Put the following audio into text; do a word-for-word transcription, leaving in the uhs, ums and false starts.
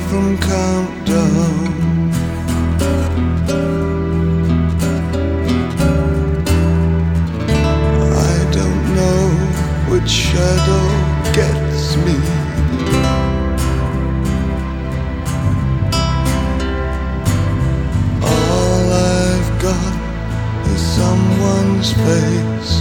them count down. I don't know which shadow gets me. All I've got is someone's face.